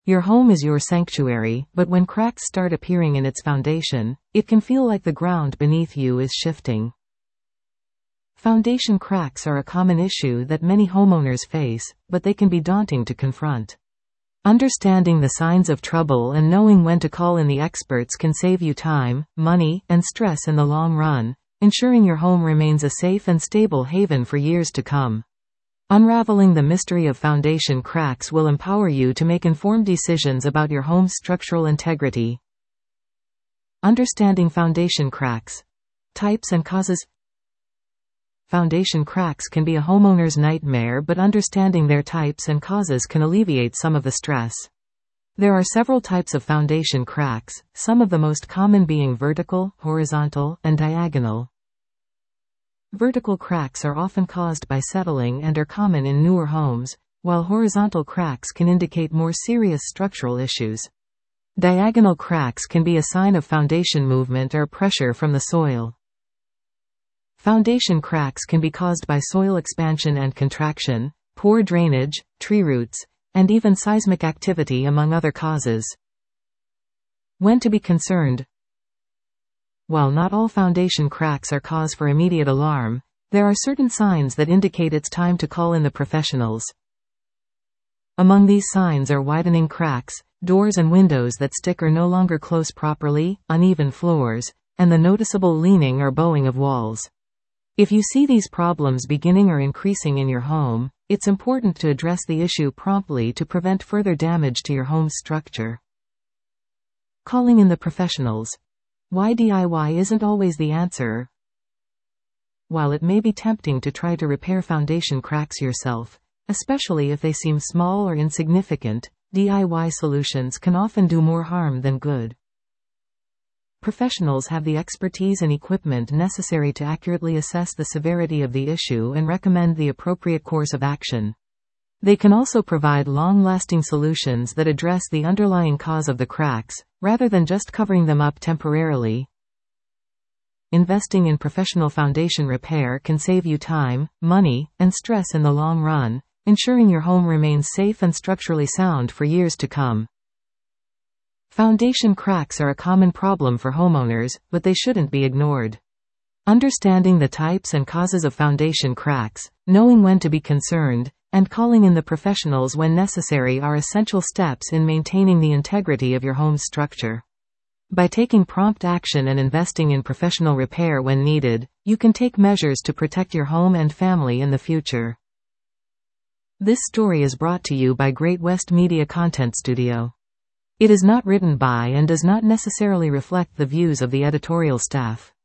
Your home is your sanctuary, but when cracks start appearing in its foundation, it can feel like the ground beneath you is shifting. Foundation cracks are a common issue that many homeowners face, but they can be daunting to confront. Understanding the signs of trouble and knowing when to call in the experts can save you time, money, and stress in the long run, ensuring your home remains a safe and stable haven for years to come. Unraveling the mystery of foundation cracks will empower you to make informed decisions about your home's structural integrity. Understanding foundation cracks. Types and causes. Foundation cracks can be a homeowner's nightmare, but understanding their types and causes can alleviate some of the stress. There are several types of foundation cracks, some of the most common being vertical, horizontal, and diagonal. Vertical cracks are often caused by settling and are common in newer homes, while horizontal cracks can indicate more serious structural issues. Diagonal cracks can be a sign of foundation movement or pressure from the soil. Foundation cracks can be caused by soil expansion and contraction, poor drainage, tree roots, and even seismic activity, among other causes. When to be concerned. While not all foundation cracks are cause for immediate alarm, there are certain signs that indicate it's time to call in the professionals. Among these signs are widening cracks, doors and windows that stick or no longer close properly, uneven floors, and the noticeable leaning or bowing of walls. If you see these problems beginning or increasing in your home, it's important to address the issue promptly to prevent further damage to your home's structure. Calling in the professionals. Why DIY isn't always the answer. While it may be tempting to try to repair foundation cracks yourself, especially if they seem small or insignificant, DIY solutions can often do more harm than good. Professionals have the expertise and equipment necessary to accurately assess the severity of the issue and recommend the appropriate course of action. They can also provide long-lasting solutions that address the underlying cause of the cracks, rather than just covering them up temporarily. Investing in professional foundation repair can save you time, money, and stress in the long run, ensuring your home remains safe and structurally sound for years to come. Foundation cracks are a common problem for homeowners, but they shouldn't be ignored. Understanding the types and causes of foundation cracks, knowing when to be concerned, and calling in the professionals when necessary are essential steps in maintaining the integrity of your home's structure. By taking prompt action and investing in professional repair when needed, you can take measures to protect your home and family in the future. This story is brought to you by Great West Media Content Studio. It is not written by and does not necessarily reflect the views of the editorial staff.